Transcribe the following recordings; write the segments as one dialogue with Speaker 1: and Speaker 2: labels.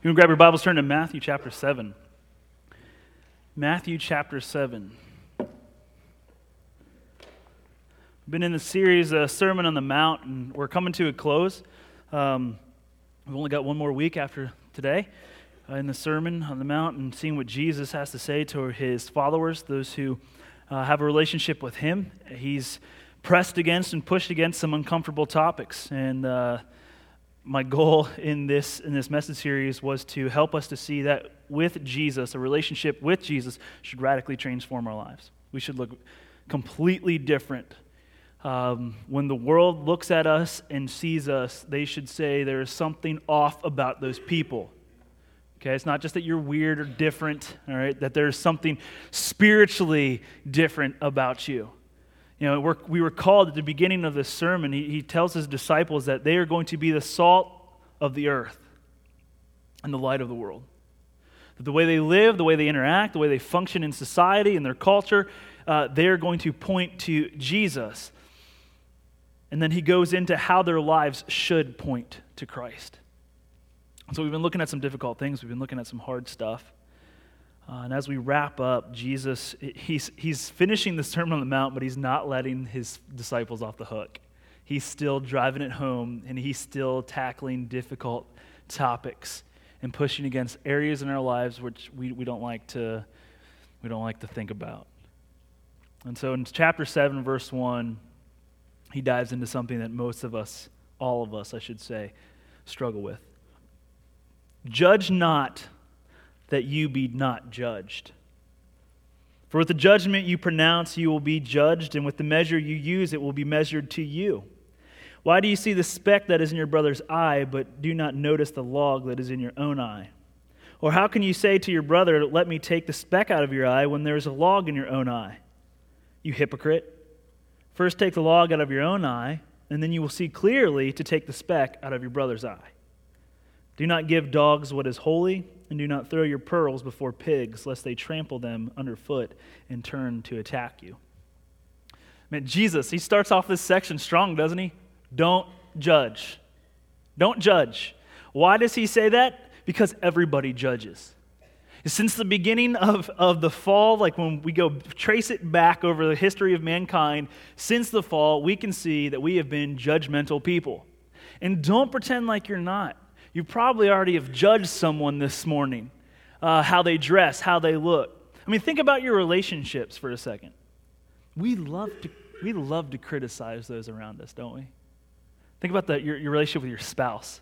Speaker 1: You want to grab your Bibles, turn to Matthew chapter 7. Matthew chapter 7. We've been in the series, Sermon on the Mount, and we're coming to a close. We've only got one more week after today in the Sermon on the Mount and seeing what Jesus has to say to his followers, those who have a relationship with him. He's pressed against and pushed against some uncomfortable topics, and my goal in this message series was to help us to see that with Jesus, a relationship with Jesus should radically transform our lives. We should look completely different. When the world looks at us and sees us, they should say there is something off about those people. Okay, it's not just that you're weird or different, all right, that there's something spiritually different about you. You know, we were called at the beginning of this sermon, he tells his disciples that they are going to be the salt of the earth and the light of the world. That the way they live, the way they interact, the way they function in society and their culture, they're going to point to Jesus. And then he goes into how their lives should point to Christ. And so we've been looking at some difficult things. We've been looking at some hard stuff. And as we wrap up, Jesus, he's finishing the Sermon on the Mount, but he's not letting his disciples off the hook. He's still driving it home, and he's still tackling difficult topics and pushing against areas in our lives which we don't like to think about. And so in chapter 7, verse 1, he dives into something that most of us, all of us, I should say, struggle with. Judge not, that you be not judged. For with the judgment you pronounce, you will be judged, and with the measure you use, it will be measured to you. Why do you see the speck that is in your brother's eye, but do not notice the log that is in your own eye? Or how can you say to your brother, let me take the speck out of your eye, when there is a log in your own eye? You hypocrite. First take the log out of your own eye, and then you will see clearly to take the speck out of your brother's eye. Do not give dogs what is holy, and do not throw your pearls before pigs, lest they trample them underfoot and turn to attack you. Man, Jesus, he starts off this section strong, doesn't he? Don't judge. Don't judge. Why does he say that? Because everybody judges. Since the beginning of the fall, like when we go trace it back over the history of mankind, since the fall, we can see that we have been judgmental people. And don't pretend like you're not. You probably already have judged someone this morning, how they dress, how they look. I mean, think about your relationships for a second. We love to criticize those around us, don't we? Think about your relationship with your spouse.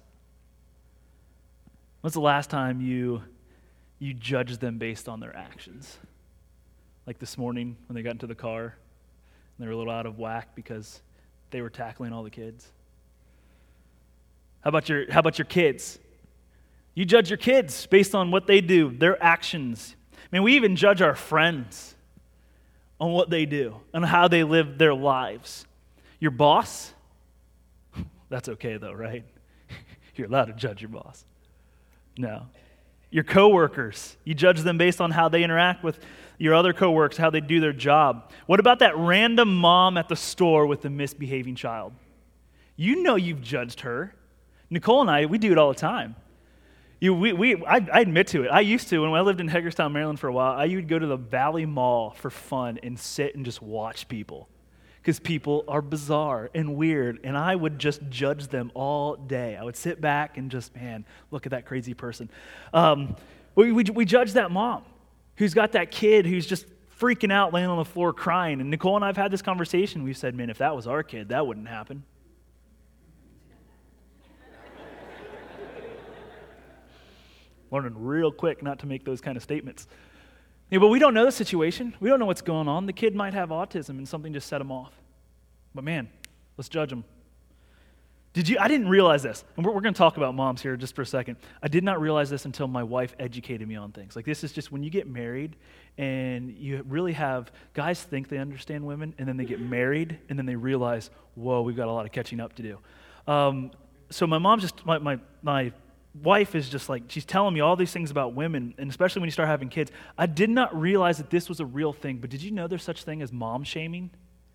Speaker 1: When's the last time you judged them based on their actions? Like this morning when they got into the car and they were a little out of whack because they were tackling all the kids. How about your kids? You judge your kids based on what they do, their actions. I mean, we even judge our friends on what they do and how they live their lives. Your boss? That's okay though, right? You're allowed to judge your boss. No. Your coworkers, you judge them based on how they interact with your other coworkers, how they do their job. What about that random mom at the store with the misbehaving child? You know you've judged her. Nicole and I, we do it all the time. I admit to it. I used to, when I lived in Hagerstown, Maryland for a while, I would go to the Valley Mall for fun and sit and just watch people. Because people are bizarre and weird, and I would just judge them all day. I would sit back and just, man, look at that crazy person. We judge that mom who's got that kid who's just freaking out, laying on the floor crying. And Nicole and I have had this conversation. We said, man, if that was our kid, that wouldn't happen. Learning real quick not to make those kind of statements. Yeah, but we don't know the situation. We don't know what's going on. The kid might have autism and something just set him off. But man, let's judge him. I didn't realize this. And we're going to talk about moms here just for a second. I did not realize this until my wife educated me on things. Like this is just when you get married and you really have, guys think they understand women and then they get married and then they realize, whoa, we've got a lot of catching up to do. So my mom my wife is just like, she's telling me all these things about women, and especially when you start having kids. I did not realize that this was a real thing, but did you know there's such thing as mom shaming?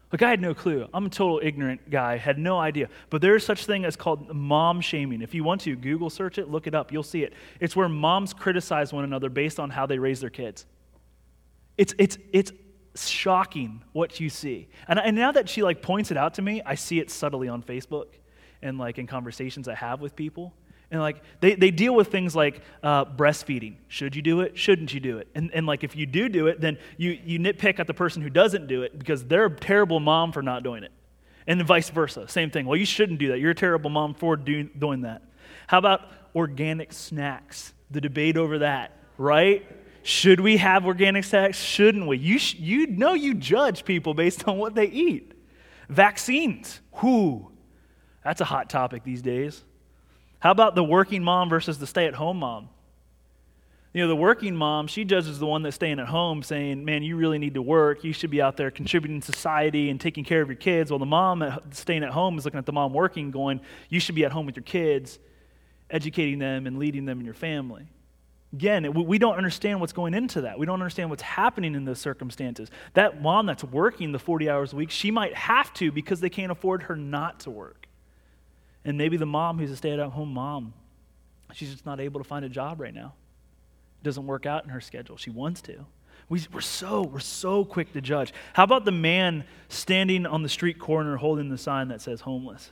Speaker 1: Like, I had no clue. I'm a total ignorant guy, had no idea. But there is such thing as called mom shaming. If you want to, Google search it, look it up, you'll see it. It's where moms criticize one another based on how they raise their kids. It's shocking what you see. And now that she points it out to me, I see it subtly on Facebook and in conversations I have with people. And they deal with things like breastfeeding. Should you do it? Shouldn't you do it? And if you do it, then you nitpick at the person who doesn't do it because they're a terrible mom for not doing it. And vice versa. Same thing. Well, you shouldn't do that. You're a terrible mom for doing that. How about organic snacks? The debate over that, right? Should we have organic snacks? Shouldn't we? You judge people based on what they eat. Vaccines. That's a hot topic these days. How about the working mom versus the stay-at-home mom? The working mom, she judges the one that's staying at home saying, man, you really need to work. You should be out there contributing to society and taking care of your kids. While the mom staying at home is looking at the mom working going, you should be at home with your kids, educating them and leading them in your family. Again, we don't understand what's going into that. We don't understand what's happening in those circumstances. That mom that's working the 40 hours a week, she might have to because they can't afford her not to work. And maybe the mom who's a stay-at-home mom, she's just not able to find a job right now. It doesn't work out in her schedule. She wants to. We're so quick to judge. How about the man standing on the street corner holding the sign that says homeless?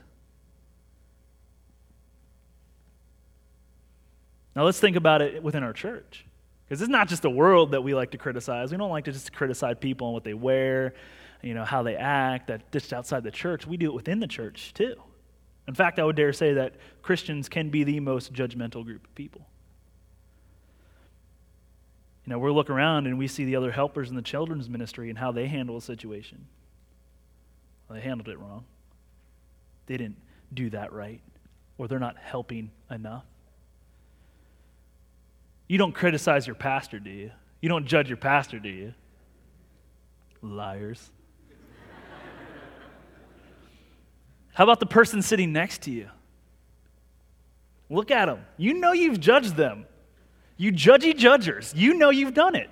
Speaker 1: Now let's think about it within our church. Because it's not just the world that we like to criticize. We don't like to just criticize people on what they wear, how they act, that just outside the church. We do it within the church too. In fact, I would dare say that Christians can be the most judgmental group of people. We look around and we see the other helpers in the children's ministry and how they handle a situation. Well, they handled it wrong. They didn't do that right, or they're not helping enough. You don't criticize your pastor, do you? You don't judge your pastor, do you? Liars. How about the person sitting next to you? Look at them. You know you've judged them. You judgy judgers. You know you've done it.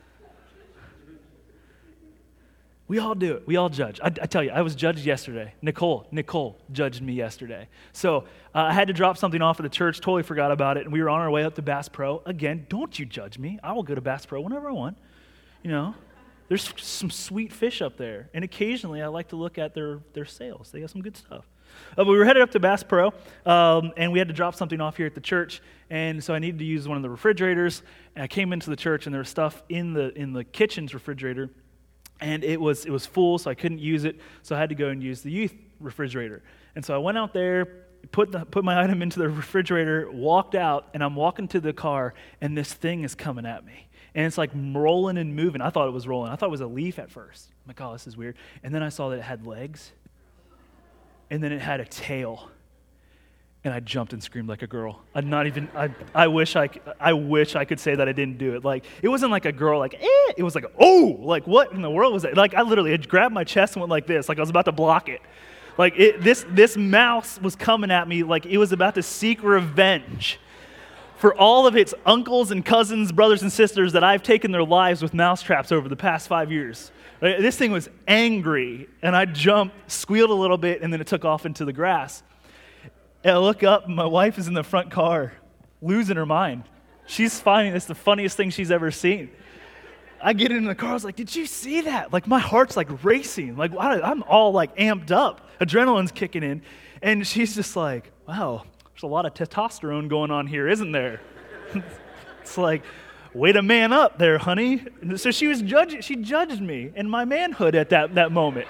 Speaker 1: We all do it. We all judge. I tell you, I was judged yesterday. Nicole judged me yesterday. So I had to drop something off at the church, totally forgot about it, and we were on our way up to Bass Pro. Again, don't you judge me. I will go to Bass Pro whenever I want. There's some sweet fish up there, and occasionally I like to look at their sales. They got some good stuff. But we were headed up to Bass Pro, and we had to drop something off here at the church, and so I needed to use one of the refrigerators, and I came into the church, and there was stuff in the kitchen's refrigerator, and it was full, so I couldn't use it, so I had to go and use the youth refrigerator. And so I went out there, put my item into the refrigerator, walked out, and I'm walking to the car, and this thing is coming at me. And it's rolling and moving. I thought it was rolling. I thought it was a leaf at first. I'm like, oh, this is weird. And then I saw that it had legs. And then it had a tail. And I jumped and screamed like a girl. I wish I could say that I didn't do it. It wasn't like a girl It was oh, what in the world was that? I literally had grabbed my chest and went like this, I was about to block it. This mouse was coming at me like it was about to seek revenge for all of its uncles and cousins, brothers and sisters that I've taken their lives with mouse traps over the past 5 years. This thing was angry, and I jumped, squealed a little bit, and then it took off into the grass. And I look up, and my wife is in the front car, losing her mind. She's finding this the funniest thing she's ever seen. I get in the car, I was like, did you see that? My heart's racing. I'm all amped up. Adrenaline's kicking in. And she's just like, wow, there's a lot of testosterone going on here, isn't there? It's way to man up there, honey. And so she judged me and my manhood at that moment.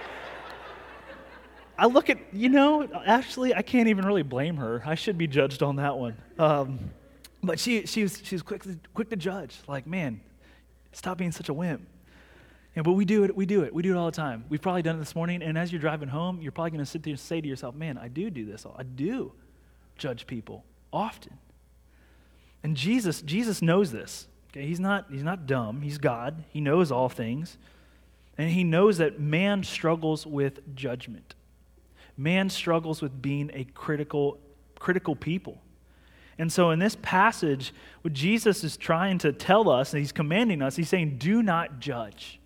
Speaker 1: I look at, actually, I can't even really blame her. I should be judged on that one. But she was quick to judge. Man, stop being such a wimp. But we do it all the time. We've probably done it this morning, and as you're driving home, you're probably going to sit there and say to yourself, man, I do this. I do judge people often. And Jesus knows this. Okay, he's not dumb. He's God. He knows all things. And he knows that man struggles with judgment. Man struggles with being a critical people. And so in this passage, what Jesus is trying to tell us, and he's commanding us, he's saying, do not judge.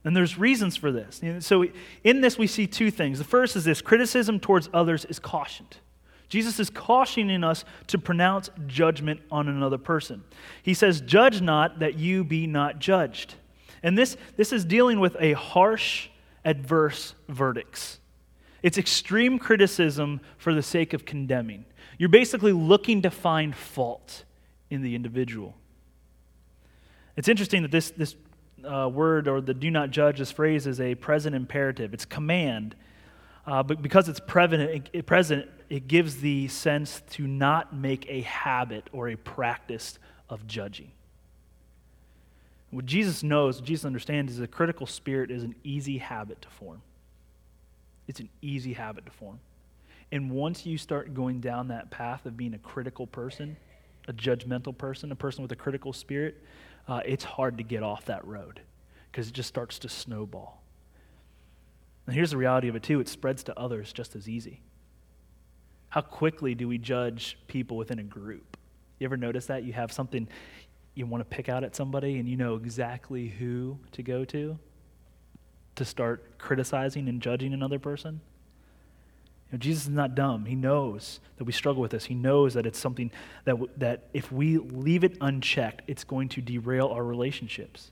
Speaker 1: And there's reasons for this. So in this, we see two things. The first is this: criticism towards others is cautioned. Jesus is cautioning us to pronounce judgment on another person. He says, "Judge not, that you be not judged." And this is dealing with a harsh, adverse verdicts. It's extreme criticism for the sake of condemning. You're basically looking to find fault in the individual. It's interesting that this word, or the "do not judge," this phrase is a present imperative. It's command, but because it's present, it gives the sense to not make a habit or a practice of judging. What Jesus knows, what Jesus understands, is a critical spirit is an easy habit to form. It's an easy habit to form. And once you start going down that path of being a critical person, a judgmental person, a person with a critical spirit, it's hard to get off that road because it just starts to snowball. And here's the reality of it too: it spreads to others just as easy. How quickly do we judge people within a group? You ever notice that? You have something you want to pick out at somebody and you know exactly who to go to start criticizing and judging another person? Jesus is not dumb. He knows that we struggle with this. He knows that it's something that if we leave it unchecked, it's going to derail our relationships.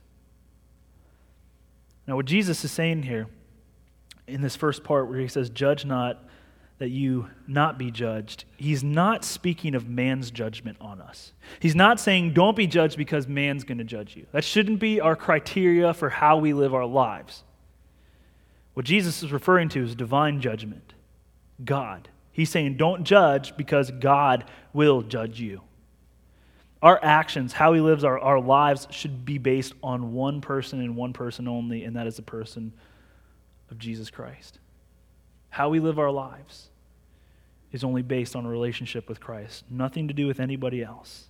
Speaker 1: Now, what Jesus is saying here in this first part where he says, "Judge not, that you not be judged," he's not speaking of man's judgment on us. He's not saying don't be judged because man's going to judge you. That shouldn't be our criteria for how we live our lives. What Jesus is referring to is divine judgment. God. He's saying don't judge because God will judge you. Our actions, how he lives our lives, should be based on one person and one person only, and that is the person of Jesus Christ. How we live our lives is only based on a relationship with Christ, nothing to do with anybody else.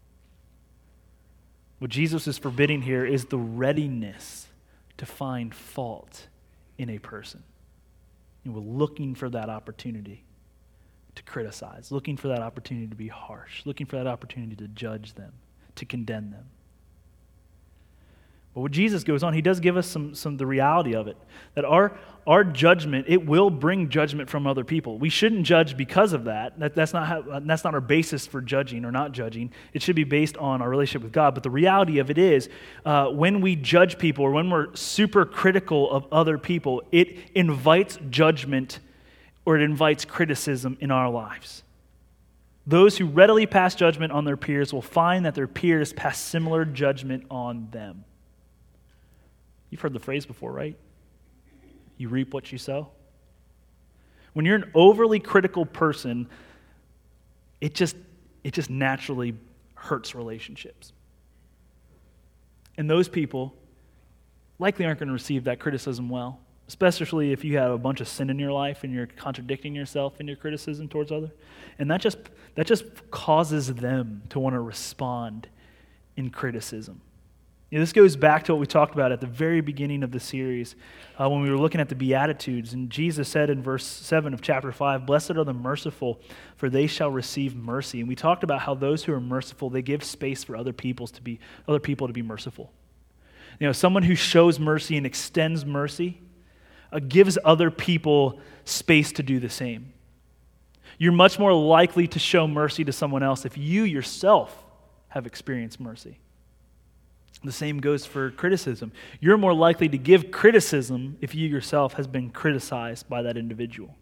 Speaker 1: What Jesus is forbidding here is the readiness to find fault in a person. And we're looking for that opportunity to criticize, looking for that opportunity to be harsh, looking for that opportunity to judge them, to condemn them. But when Jesus goes on, he does give us some the reality of it, that our judgment, it will bring judgment from other people. We shouldn't judge because of that. That's not our basis for judging or not judging. It should be based on our relationship with God. But the reality of it is, when we judge people or when we're super critical of other people, it invites judgment or it invites criticism in our lives. Those who readily pass judgment on their peers will find that their peers pass similar judgment on them. You've heard the phrase before, right? You reap what you sow. When you're an overly critical person, it just naturally hurts relationships. And those people likely aren't going to receive that criticism well, especially if you have a bunch of sin in your life and you're contradicting yourself in your criticism towards others. And that just causes them to want to respond in criticism. This goes back to what we talked about at the very beginning of the series when we were looking at the Beatitudes. And Jesus said in verse 7 of chapter 5, "Blessed are the merciful, for they shall receive mercy." And we talked about how those who are merciful, they give space for other people to be merciful. Someone who shows mercy and extends mercy gives other people space to do the same. You're much more likely to show mercy to someone else if you yourself have experienced mercy. The same goes for criticism. You're more likely to give criticism if you yourself has been criticized by that individual.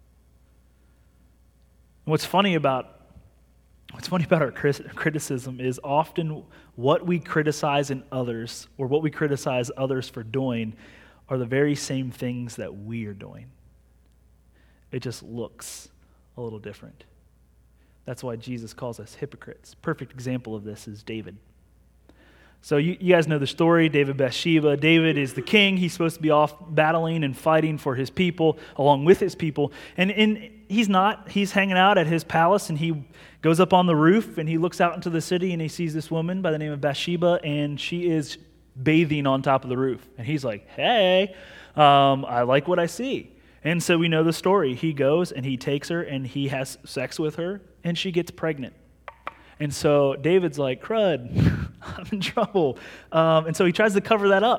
Speaker 1: And what's funny about our criticism is often what we criticize in others or what we criticize others for doing are the very same things that we are doing. It just looks a little different. That's why Jesus calls us hypocrites. Perfect example of this is David. So you guys know the story, David, Bathsheba. David is the king. He's supposed to be off battling and fighting for his people, along with his people. And he's not. He's hanging out at his palace, and he goes up on the roof, and he looks out into the city, and he sees this woman by the name of Bathsheba, and she is bathing on top of the roof. And he's like, hey, I like what I see. And so we know the story. He goes, and he takes her, and he has sex with her, and she gets pregnant. And so David's like, crud, I'm in trouble. And so he tries to cover that up.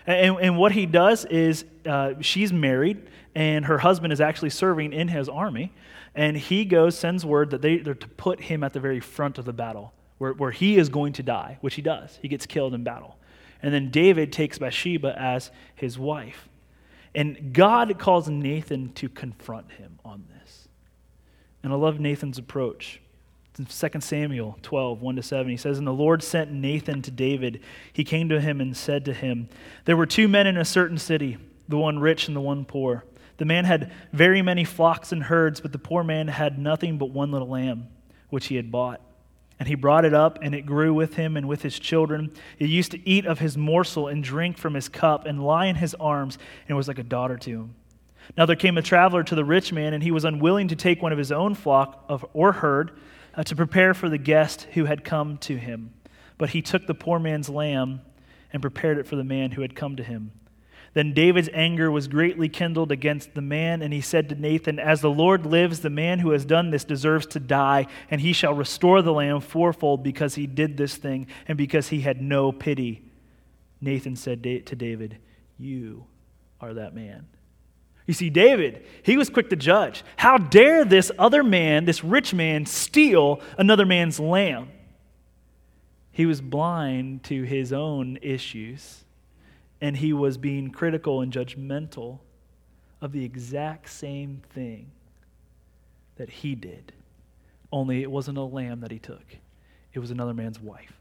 Speaker 1: And what he does is she's married, and her husband is actually serving in his army. And he goes, sends word that they're to put him at the very front of the battle, where he is going to die, which he does. He gets killed in battle. And then David takes Bathsheba as his wife. And God calls Nathan to confront him on this. And I love Nathan's approach. It's in 2 Samuel 12, 1-7. He says, "And the Lord sent Nathan to David. He came to him and said to him, 'There were 2 men in a certain city, the one rich and the one poor. The man had very many flocks and herds, but the poor man had nothing but one little lamb, which he had bought. And he brought it up, and it grew with him and with his children. It used to eat of his morsel and drink from his cup and lie in his arms, and was like a daughter to him. Now there came a traveler to the rich man, and he was unwilling to take one of his own flock or herd to prepare for the guest who had come to him. But he took the poor man's lamb and prepared it for the man who had come to him. Then David's anger was greatly kindled against the man, and he said to Nathan, 'As the Lord lives, the man who has done this deserves to die, and he shall restore the lamb fourfold because he did this thing and because he had no pity.' Nathan said to David, 'You are that man.'" You see, David, he was quick to judge. How dare this other man, this rich man, steal another man's lamb? He was blind to his own issues, and he was being critical and judgmental of the exact same thing that he did. Only it wasn't a lamb that he took. It was another man's wife.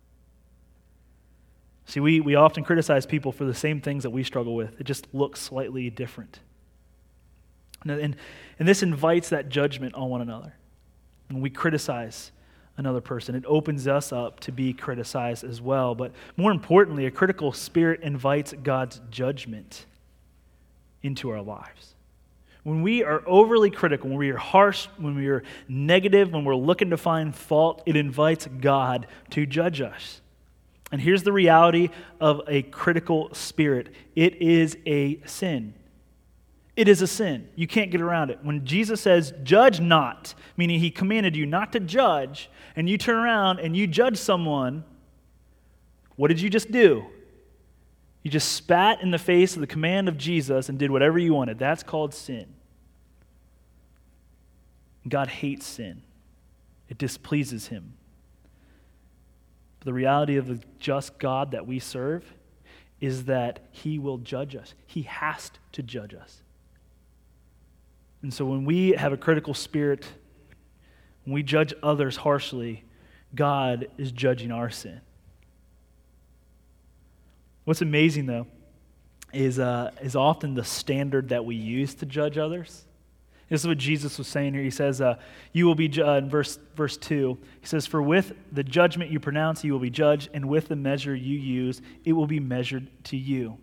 Speaker 1: See, we often criticize people for the same things that we struggle with. It just looks slightly different. And this invites that judgment on one another. When we criticize another person, it opens us up to be criticized as well. But more importantly, a critical spirit invites God's judgment into our lives. When we are overly critical, when we are harsh, when we are negative, when we're looking to find fault, it invites God to judge us. And here's the reality of a critical spirit. It is a sin. It is a sin. You can't get around it. When Jesus says, "Judge not," meaning he commanded you not to judge, and you turn around and you judge someone, what did you just do? You just spat in the face of the command of Jesus and did whatever you wanted. That's called sin. God hates sin. It displeases him. But the reality of the just God that we serve is that he will judge us. He has to judge us. And so when we have a critical spirit, when we judge others harshly, God is judging our sin. What's amazing, though, is often the standard that we use to judge others. This is what Jesus was saying here. He says, you will be judged, in verse 2, he says, "For with the judgment you pronounce, you will be judged, and with the measure you use, it will be measured to you."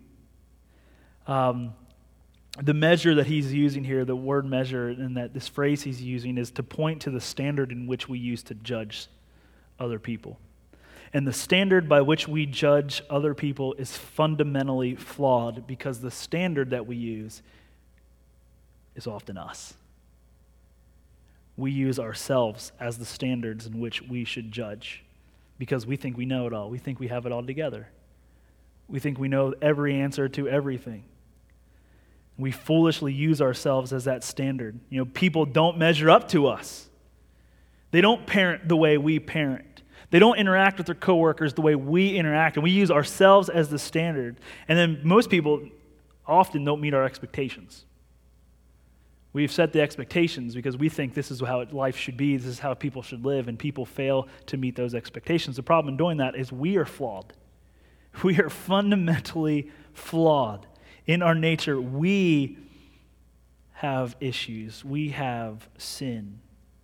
Speaker 1: The measure that he's using here, the word measure, and that this phrase he's using is to point to the standard in which we use to judge other people. And the standard by which we judge other people is fundamentally flawed because the standard that we use is often us. We use ourselves as the standards in which we should judge because we think we know it all. We think we have it all together. We think we know every answer to everything. We foolishly use ourselves as that standard. People don't measure up to us. They don't parent the way we parent. They don't interact with their coworkers the way we interact, and we use ourselves as the standard. And then most people often don't meet our expectations. We've set the expectations because we think this is how life should be, this is how people should live, and people fail to meet those expectations. The problem in doing that is we are flawed. We are fundamentally flawed. In our nature, we have issues. We have sin.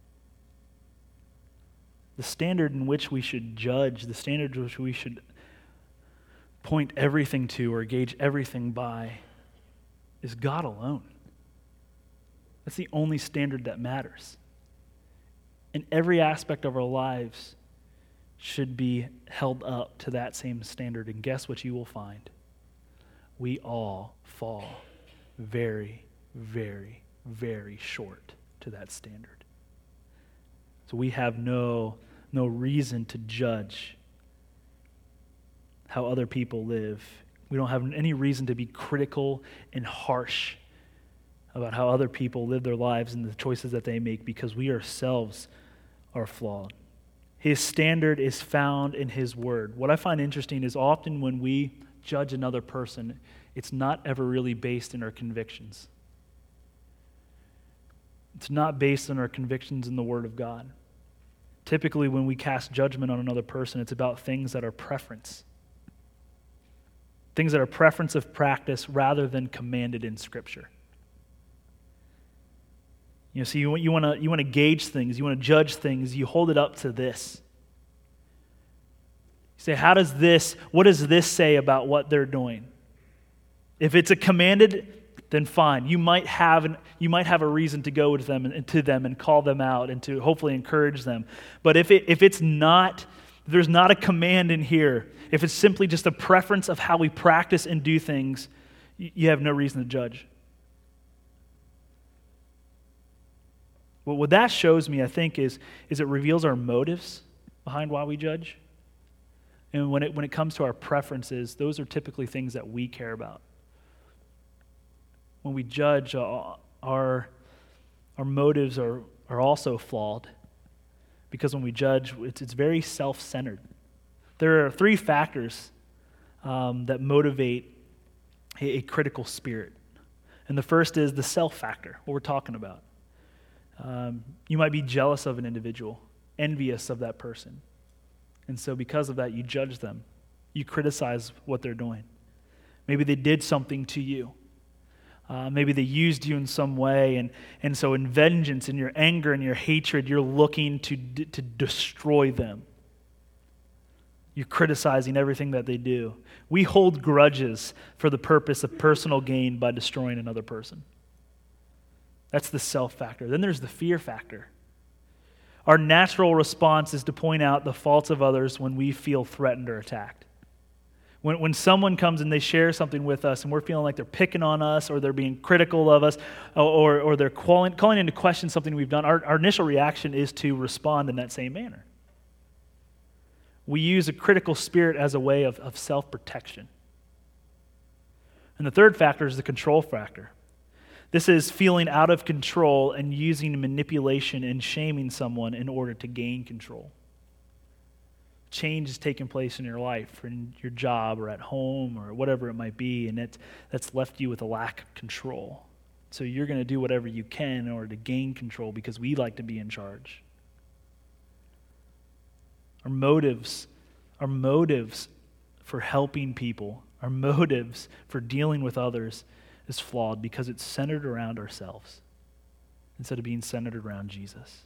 Speaker 1: The standard in which we should judge, the standard in which we should point everything to or gauge everything by is God alone. That's the only standard that matters. And every aspect of our lives should be held up to that same standard. And guess what you will find? We all fall very, very, very short to that standard. So we have no reason to judge how other people live We don't have any reason to be critical and harsh about how other people live their lives and the choices that they make, because we ourselves are flawed. His standard is found in his word. What I find interesting is often when we judge another person, it's not ever really based in our convictions. It's not based on our convictions in the Word of God. Typically, when we cast judgment on another person, it's about things that are preference. Things that are preference of practice rather than commanded in Scripture. So you want to gauge things, you want to judge things, you hold it up to this. You say, what does this say about what they're doing? If it's a commanded, then fine. You might have a reason to go to them and call them out and to hopefully encourage them. But if there's not a command in here, if it's simply just a preference of how we practice and do things, you have no reason to judge. Well, what that shows me, I think, is it reveals our motives behind why we judge. And when it comes to our preferences, those are typically things that we care about. When we judge, our motives are also flawed, because when we judge, it's very self-centered. There are 3 factors that motivate a critical spirit. And the first is the self factor, what we're talking about. You might be jealous of an individual, envious of that person. And so because of that, you judge them. You criticize what they're doing. Maybe they did something to you. Maybe they used you in some way, and so in vengeance, in your anger and your hatred, you're looking to destroy them. You're criticizing everything that they do. We hold grudges for the purpose of personal gain by destroying another person. That's the self factor. Then there's the fear factor. Our natural response is to point out the faults of others when we feel threatened or attacked. When someone comes and they share something with us and we're feeling like they're picking on us or they're being critical of us or they're calling into question something we've done, our initial reaction is to respond in that same manner. We use a critical spirit as a way of self-protection. And the third factor is the control factor. This is feeling out of control and using manipulation and shaming someone in order to gain control. Change is taking place in your life or in your job or at home or whatever it might be, and that's left you with a lack of control. So you're going to do whatever you can in order to gain control because we like to be in charge. Our motives for helping people, our motives for dealing with others is flawed because it's centered around ourselves instead of being centered around Jesus.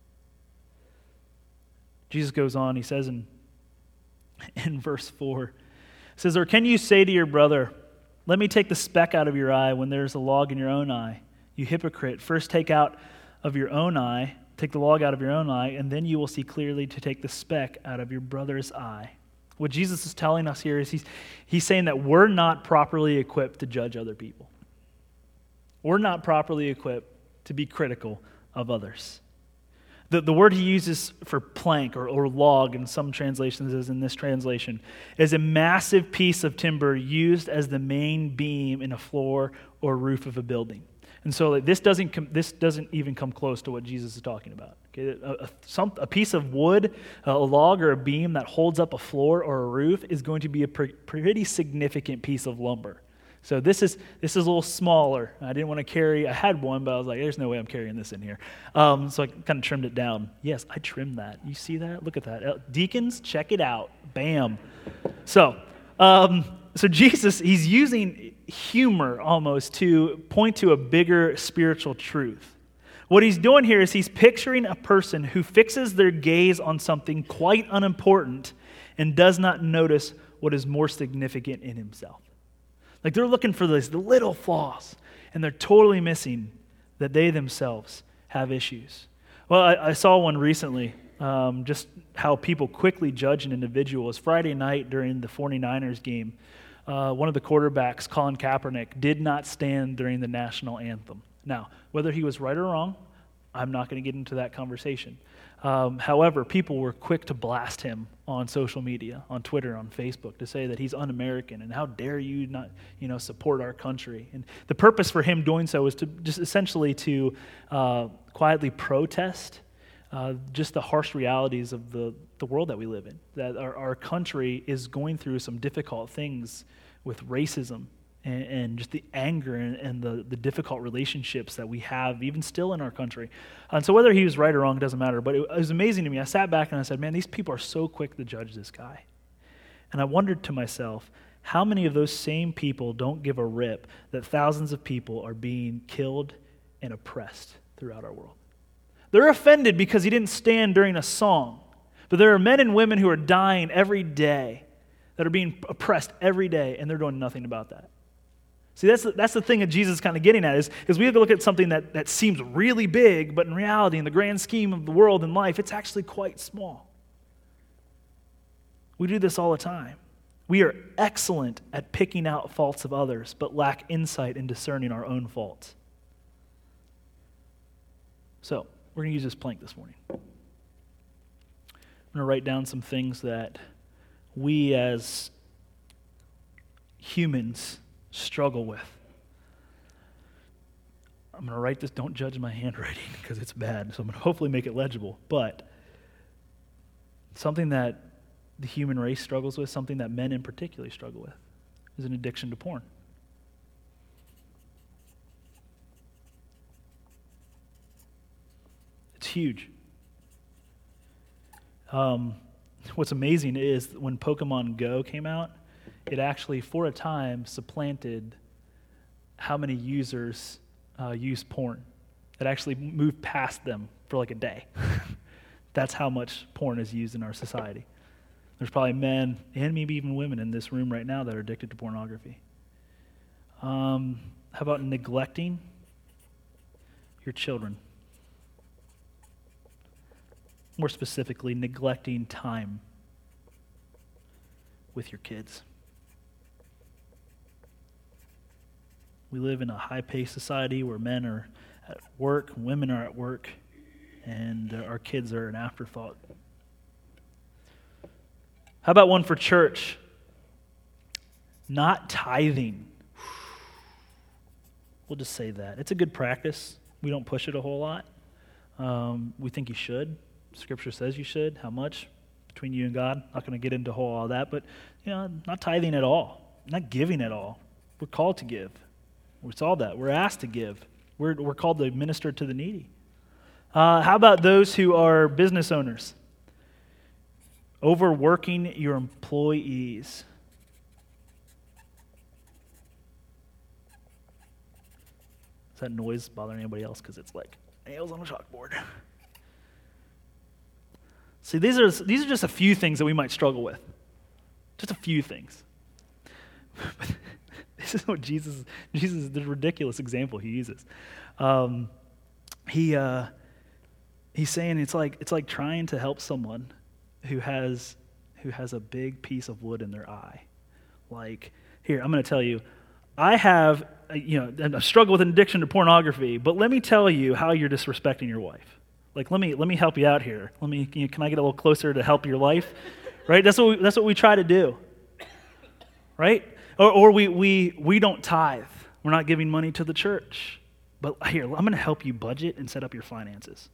Speaker 1: Jesus goes on, he says in verse 4, says, "Or can you say to your brother, 'Let me take the speck out of your eye,' when there's a log in your own eye? You hypocrite, first take the log out of your own eye, and then you will see clearly to take the speck out of your brother's eye." What Jesus is telling us here is he's saying that we're not properly equipped to judge other people. We're not properly equipped to be critical of others. The word he uses for plank or log in some translations, as in this translation, is a massive piece of timber used as the main beam in a floor or roof of a building. And so this doesn't even come close to what Jesus is talking about. Okay? A piece of wood, a log or a beam that holds up a floor or a roof is going to be a pretty significant piece of lumber. So this is a little smaller. I didn't want to carry. I had one, but I was like, "There's no way I'm carrying this in here." So I kind of trimmed it down. Yes, I trimmed that. You see that? Look at that. Deacons, check it out. Bam. So Jesus, he's using humor almost to point to a bigger spiritual truth. What he's doing here is he's picturing a person who fixes their gaze on something quite unimportant and does not notice what is more significant in himself. Like they're looking for the little flaws, and they're totally missing that they themselves have issues. Well, I saw one recently, just how people quickly judge an individual. It was Friday night during the 49ers game. One of the quarterbacks, Colin Kaepernick, did not stand during the national anthem. Now, whether he was right or wrong, I'm not going to get into that conversation. However, people were quick to blast him on social media, on Twitter, on Facebook, to say that he's un-American and how dare you not, support our country. And the purpose for him doing so was to just essentially to quietly protest just the harsh realities of the world that we live in. That our country is going through some difficult things with racism and just the anger and the difficult relationships that we have even still in our country. And so whether he was right or wrong, it doesn't matter. But it was amazing to me. I sat back and I said, man, these people are so quick to judge this guy. And I wondered to myself, how many of those same people don't give a rip that thousands of people are being killed and oppressed throughout our world? They're offended because he didn't stand during a song. But there are men and women who are dying every day, that are being oppressed every day, and they're doing nothing about that. See, that's the thing that Jesus is kind of getting at, is we have to look at something that seems really big, but in reality, in the grand scheme of the world and life, it's actually quite small. We do this all the time. We are excellent at picking out faults of others, but lack insight in discerning our own faults. So, we're going to use this plank this morning. I'm going to write down some things that we as humans struggle with. I'm going to write this. Don't judge my handwriting because it's bad, so I'm going to hopefully make it legible. But something that the human race struggles with, something that men in particular struggle with, is an addiction to porn. It's huge. What's amazing is when Pokemon Go came out, it actually, for a time, supplanted how many users use porn. It actually moved past them for like a day. That's how much porn is used in our society. There's probably men and maybe even women in this room right now that are addicted to pornography. How about neglecting your children? More specifically, neglecting time with your kids. We live in a high-paced society where men are at work, women are at work, and our kids are an afterthought. How about one for church? Not tithing. We'll just say that. It's a good practice. We don't push it a whole lot. We think you should. Scripture says you should. How much? Between you and God. Not going to get into all that, but not tithing at all. Not giving at all. We're called to give. We saw that. We're asked to give. We're called to minister to the needy. How about those who are business owners? Overworking your employees. Does that noise bother anybody else? Because it's like nails on a chalkboard. See, these are just a few things that we might struggle with. Just a few things. But this is what Jesus, the ridiculous example he uses. He's saying it's like trying to help someone who has a big piece of wood in their eye. Like, here, I'm going to tell you, I have a struggle with an addiction to pornography, but let me tell you how you're disrespecting your wife. Like, let me help you out here. Can I get a little closer to help your life? Right? That's what we try to do. Right? Or we don't tithe. We're not giving money to the church. But here, I'm going to help you budget and set up your finances.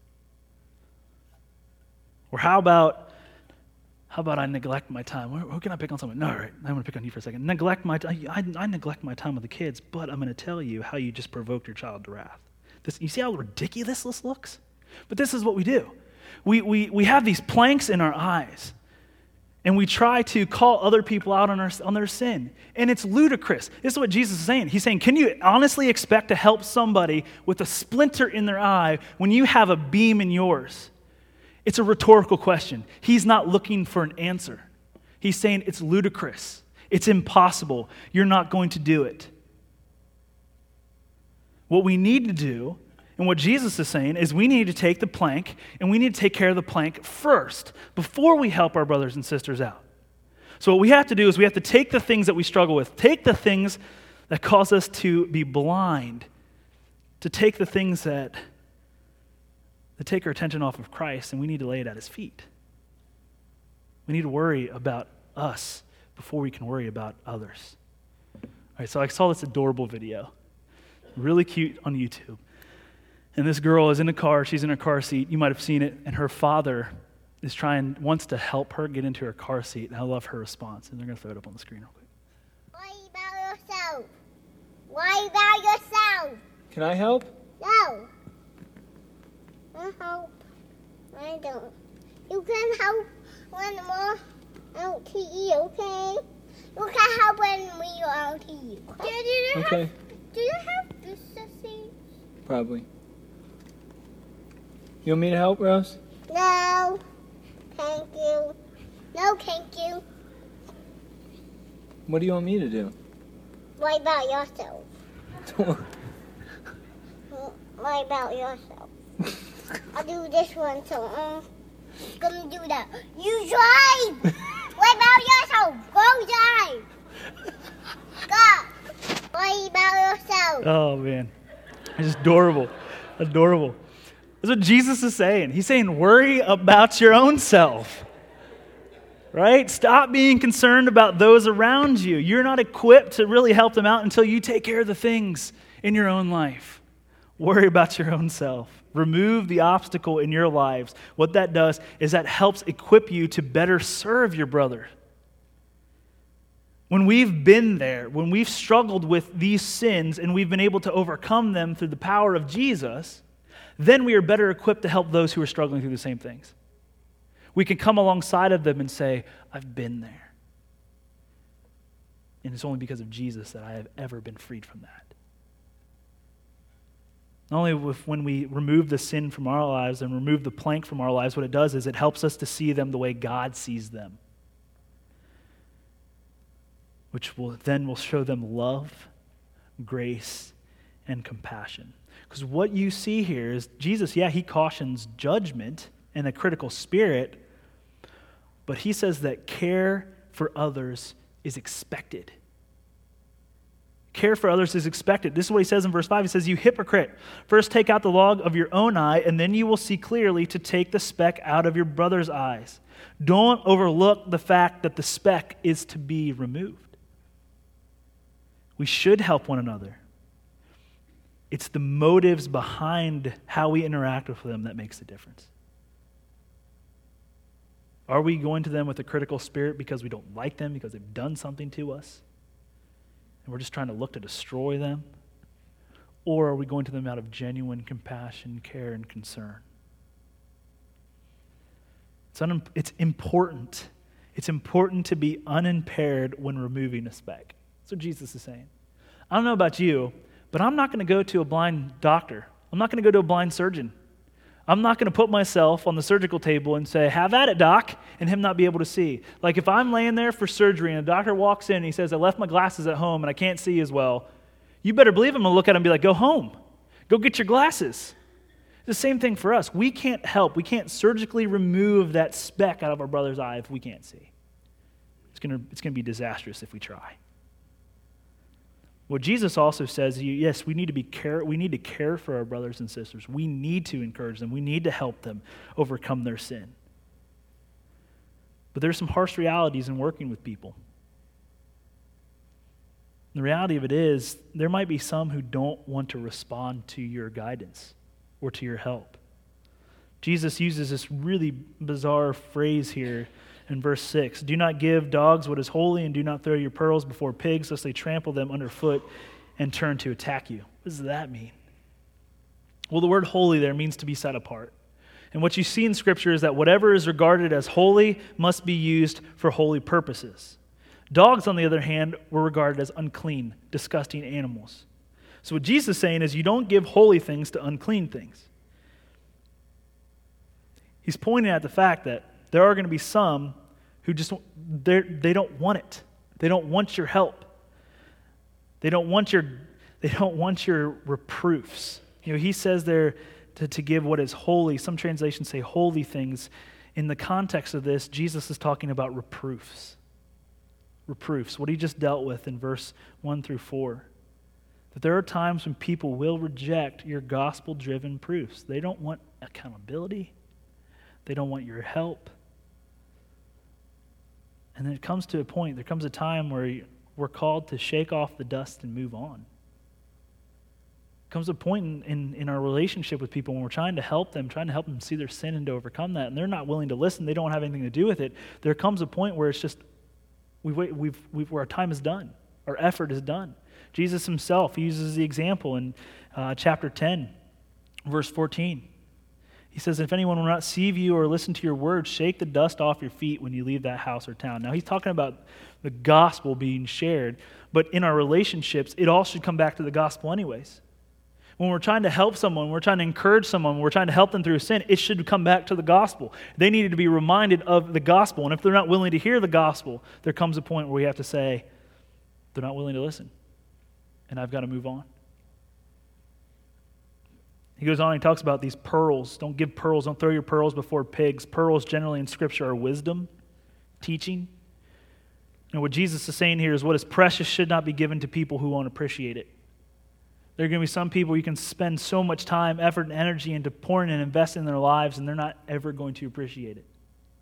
Speaker 1: Or how about I neglect my time? Where can I pick on someone? No, all right, I want to pick on you for a second. I neglect my time with the kids, but I'm going to tell you how you just provoked your child to wrath. You see how ridiculous this looks? But this is what we do. We have these planks in our eyes, and we try to call other people out on their sin. And it's ludicrous. This is what Jesus is saying. He's saying, can you honestly expect to help somebody with a splinter in their eye when you have a beam in yours? It's a rhetorical question. He's not looking for an answer. He's saying it's ludicrous. It's impossible. You're not going to do it. What we need to do, and what Jesus is saying, is we need to take the plank, and we need to take care of the plank first, before we help our brothers and sisters out. So what we have to do is we have to take the things that we struggle with, take the things that cause us to be blind, to take the things that to take our attention off of Christ, and we need to lay it at his feet. We need to worry about us before we can worry about others. All right, so I saw this adorable video, really cute on YouTube. And this girl is in a car, she's in her car seat, you might have seen it, and her father wants to help her get into her car seat, and I love her response, and they're going to throw it up on the screen real quick.
Speaker 2: Worry about yourself. Worry about yourself.
Speaker 3: Can I help?
Speaker 2: No. I help. I don't. You can help when we're out to eat, okay? You can help when we are out to eat.
Speaker 3: Okay.
Speaker 2: Do you have this, Sissy?
Speaker 3: Probably. You want me to help, Rose?
Speaker 2: No. Thank you. No, thank you.
Speaker 3: What do you want me to do?
Speaker 2: Worry about yourself. Worry about yourself. I'll do this one, so gonna do that. You drive! Worry about yourself. Go drive. Go. Worry about yourself.
Speaker 1: Oh, man. It's adorable. Adorable. That's what Jesus is saying. He's saying, worry about your own self. Right? Stop being concerned about those around you. You're not equipped to really help them out until you take care of the things in your own life. Worry about your own self. Remove the obstacle in your lives. What that does is that helps equip you to better serve your brother. When we've been there, when we've struggled with these sins and we've been able to overcome them through the power of Jesus, then we are better equipped to help those who are struggling through the same things. We can come alongside of them and say, I've been there. And it's only because of Jesus that I have ever been freed from that. Not only when we remove the sin from our lives and remove the plank from our lives, what it does is it helps us to see them the way God sees them, which will show them love, grace, and compassion. Because what you see here is Jesus, he cautions judgment and a critical spirit, but he says that care for others is expected. Care for others is expected. This is what he says in verse 5. He says, you hypocrite, first take out the log of your own eye, and then you will see clearly to take the speck out of your brother's eyes. Don't overlook the fact that the speck is to be removed. We should help one another. It's the motives behind how we interact with them that makes the difference. Are we going to them with a critical spirit because we don't like them, because they've done something to us, and we're just trying to look to destroy them? Or are we going to them out of genuine compassion, care, and concern? It's important. It's important to be unimpaired when removing a speck. That's what Jesus is saying. I don't know about you, but I'm not going to go to a blind doctor. I'm not going to go to a blind surgeon. I'm not going to put myself on the surgical table and say, have at it, doc, and him not be able to see. Like if I'm laying there for surgery and a doctor walks in and he says, I left my glasses at home and I can't see as well, you better believe I'm going to look at him and be like, go home. Go get your glasses. It's the same thing for us. We can't help. We can't surgically remove that speck out of our brother's eye if we can't see. It's going to be disastrous if we try. What Jesus also says, yes, we need to care for our brothers and sisters. We need to encourage them. We need to help them overcome their sin. But there's some harsh realities in working with people. The reality of it is, there might be some who don't want to respond to your guidance or to your help. Jesus uses this really bizarre phrase here in verse 6. Do not give dogs what is holy, and do not throw your pearls before pigs, lest they trample them underfoot and turn to attack you. What does that mean? Well, the word holy there means to be set apart. And what you see in Scripture is that whatever is regarded as holy must be used for holy purposes. Dogs, on the other hand, were regarded as unclean, disgusting animals. So what Jesus is saying is you don't give holy things to unclean things. He's pointing at the fact that there are going to be some who they don't want it. They don't want your help. They don't want your reproofs. He says there to give what is holy. Some translations say holy things. In the context of this, Jesus is talking about reproofs. Reproofs, what he just dealt with in verse 1 through 4. That there are times when people will reject your gospel-driven proofs. They don't want accountability. They don't want your help. And then it comes to a point, there comes a time where we're called to shake off the dust and move on. Comes a point in our relationship with people when we're trying to help them see their sin and to overcome that, and they're not willing to listen. They don't have anything to do with it. There comes a point where it's just where our time is done, our effort is done. Jesus himself, he uses the example in chapter 10, verse 14. He says, "If anyone will not receive you or listen to your words, shake the dust off your feet when you leave that house or town." Now he's talking about the gospel being shared, but in our relationships, it all should come back to the gospel anyways. When we're trying to help someone, we're trying to encourage someone, we're trying to help them through sin, it should come back to the gospel. They needed to be reminded of the gospel. And if they're not willing to hear the gospel, there comes a point where we have to say, they're not willing to listen. And I've got to move on. He goes on and he talks about these pearls. Don't give pearls. Don't throw your pearls before pigs. Pearls generally in Scripture are wisdom, teaching. And what Jesus is saying here is what is precious should not be given to people who won't appreciate it. There are going to be some people you can spend so much time, effort, and energy into pouring and investing in their lives, and they're not ever going to appreciate it.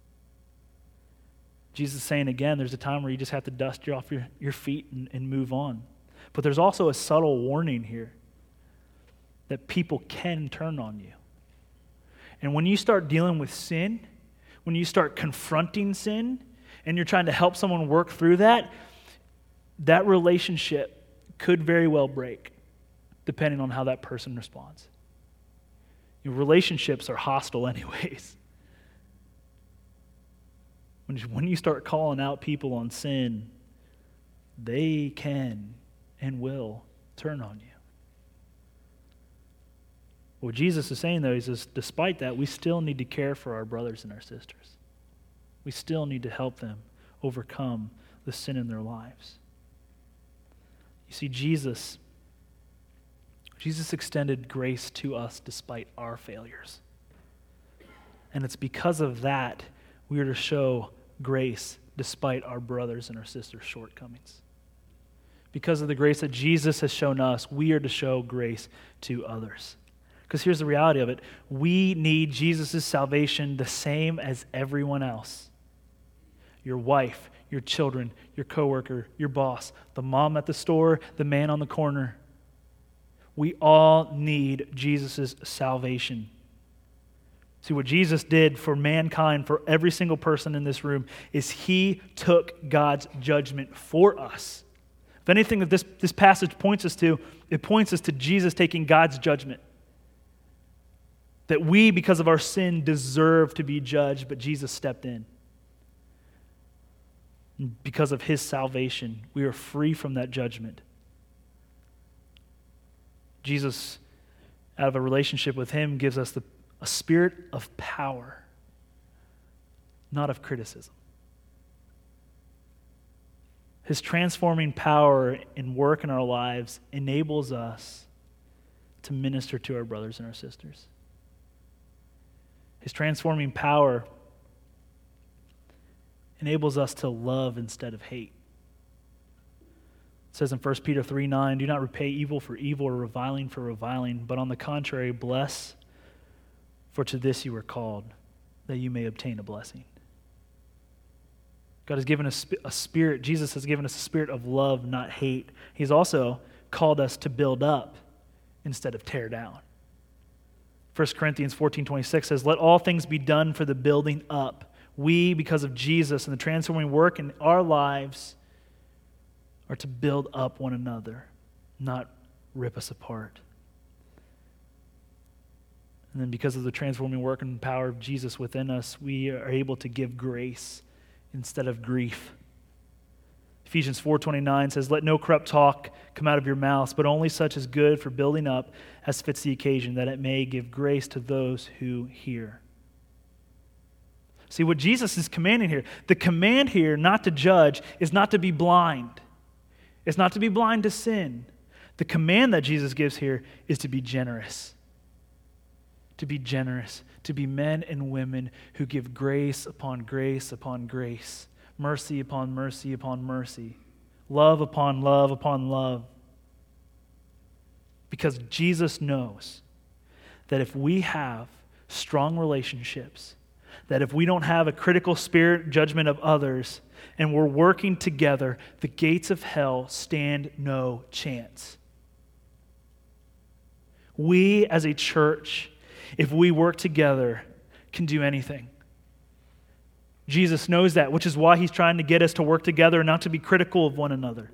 Speaker 1: Jesus is saying again, there's a time where you just have to dust you off your feet and move on. But there's also a subtle warning here that people can turn on you. And when you start dealing with sin, when you start confronting sin, and you're trying to help someone work through that, that relationship could very well break, depending on how that person responds. Your relationships are hostile anyways. When you start calling out people on sin, they can and will turn on you. What Jesus is saying, though, is despite that, we still need to care for our brothers and our sisters. We still need to help them overcome the sin in their lives. You see, Jesus extended grace to us despite our failures. And it's because of that we are to show grace despite our brothers and our sisters' shortcomings. Because of the grace that Jesus has shown us, we are to show grace to others. Because here's the reality of it. We need Jesus' salvation the same as everyone else. Your wife, your children, your coworker, your boss, the mom at the store, the man on the corner. We all need Jesus' salvation. See, what Jesus did for mankind, for every single person in this room, is he took God's judgment for us. If anything that this passage points us to, it points us to Jesus taking God's judgment. That we, because of our sin, deserve to be judged, but Jesus stepped in. And because of his salvation, we are free from that judgment. Jesus, out of a relationship with him, gives us a spirit of power, not of criticism. His transforming power and work in our lives enables us to minister to our brothers and our sisters. His transforming power enables us to love instead of hate. It says in 1 Peter 3:9, "Do not repay evil for evil or reviling for reviling, but on the contrary, bless, for to this you were called, that you may obtain a blessing." God has given us a spirit, Jesus has given us a spirit of love, not hate. He's also called us to build up instead of tear down. 1 Corinthians 14:26 says, "Let all things be done for the building up." We, because of Jesus and the transforming work in our lives, are to build up one another, not rip us apart. And then because of the transforming work and power of Jesus within us, we are able to give grace instead of grief. Ephesians 4:29 says, "Let no corrupt talk come out of your mouths, but only such as good for building up as fits the occasion, that it may give grace to those who hear." See what Jesus is commanding here. The command here, not to judge, is not to be blind. It's not to be blind to sin. The command that Jesus gives here is to be generous. To be generous. To be men and women who give grace upon grace upon grace. Mercy upon mercy upon mercy. Love upon love upon love. Because Jesus knows that if we have strong relationships, that if we don't have a critical spirit judgment of others and we're working together, the gates of hell stand no chance. We as a church, if we work together, can do anything. Jesus knows that, which is why he's trying to get us to work together and not to be critical of one another.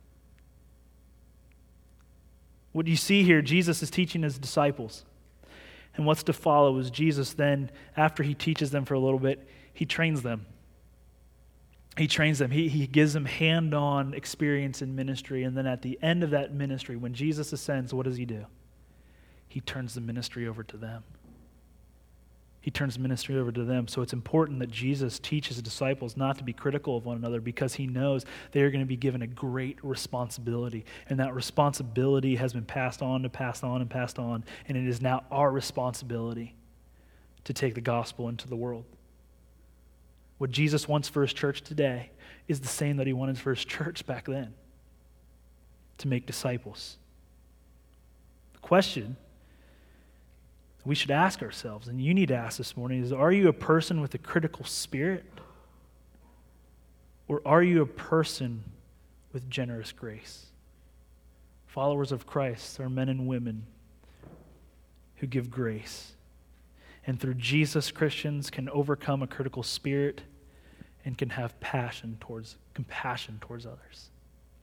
Speaker 1: What you see here, Jesus is teaching his disciples. And what's to follow is Jesus then, after he teaches them for a little bit, he trains them. He trains them. He gives them hand-on experience in ministry. And then at the end of that ministry, when Jesus ascends, what does he do? He turns the ministry over to them. He turns ministry over to them. So it's important that Jesus teaches his disciples not to be critical of one another because he knows they are going to be given a great responsibility. And that responsibility has been passed on and passed on and passed on. And it is now our responsibility to take the gospel into the world. What Jesus wants for his church today is the same that he wanted for his church back then, to make disciples. The question we should ask ourselves, and you need to ask this morning, is are you a person with a critical spirit? Or are you a person with generous grace? Followers of Christ are men and women who give grace. And through Jesus, Christians can overcome a critical spirit and can have compassion towards others.